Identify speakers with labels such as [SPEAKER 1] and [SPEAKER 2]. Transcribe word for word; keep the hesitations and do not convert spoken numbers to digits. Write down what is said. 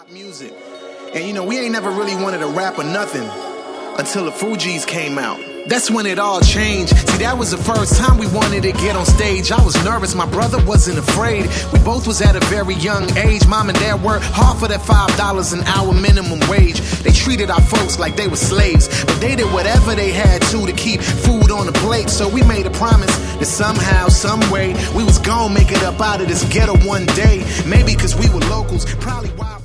[SPEAKER 1] Music. And you know, we ain't never really wanted to rap or nothing until the Fugees came out. That's when it all changed. See, that was the first time we wanted to get on stage. I was nervous, my brother wasn't afraid. We both was at a very young age. Mom and dad worked hard for that five dollars an hour minimum wage. They treated our folks like they were slaves, but they did whatever they had to to keep food on the plate. So we made a promise that somehow, some way, we was gonna make it up out of this ghetto one day. Maybe cause we were locals, probably why